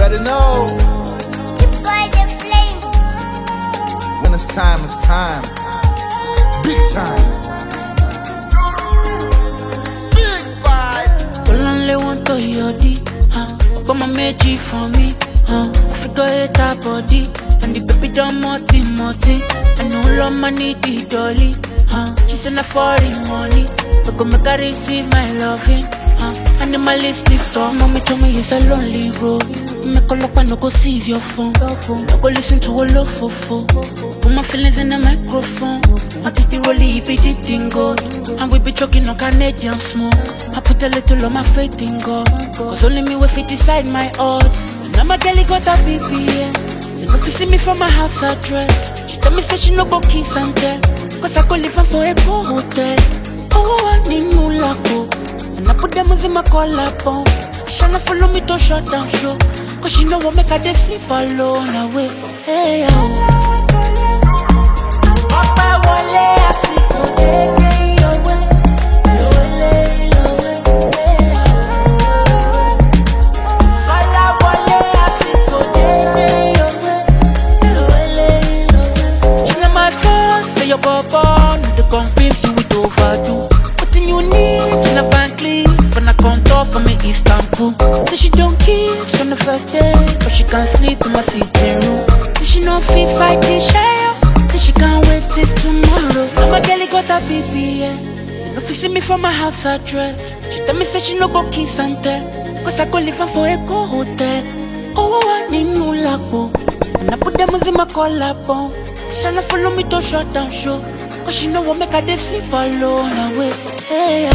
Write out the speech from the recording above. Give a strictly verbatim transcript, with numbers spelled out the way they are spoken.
already know. By the flame. When it's time, it's time. Big time. Big fight. Only want to yodi, huh? Come on, magic for me, huh? Figure it out body, and the baby don't multi multi. I know love money the dolly, huh? She send a foreign money, but come make her receive my loving, huh? Animalistic talk, mommy told me it's a lonely road. Make a look and no go seize your phone. No go listen to a love for fool. Put my feelings in the microphone. I take the rollie, he be the dingo. And we be choking on Canadian smoke. I put a little on my faith in God. Cause only me will fit decide my odds. And I'm a girl, got a B B, yeah. They go see me from my house address. She tell me say she no go kiss and tell. Cause I go live for a go hotel. Oh, I need no lako. And I put them in my collar bone. She not follow me to shut down show. Cause she know what make her they sleep alone away. Hey, oh. Papa wale asiko dege yowe. Lowele, lowe. Hey, oh. Kala wale asiko dege yowe. Lowele, lowe. She not my phone, say your baba. No, they confuse you with overdo. What you need, she not Van Cleef. And I come talk for me Istanbul. Say she don't kiss on the first day, but she can't sleep in my sitting room. Say she no fit fight the share. Say she can't wait till tomorrow. Now my girl got a B B, yeah. You know if you see me from my house address. She tell me say she no go kiss and tell. Cause I go live for a go hotel. Oh, I need no labo. And I put them in my collar bone. She not follow me to shut down show. Cause she know what make her they sleep alone away. Hey,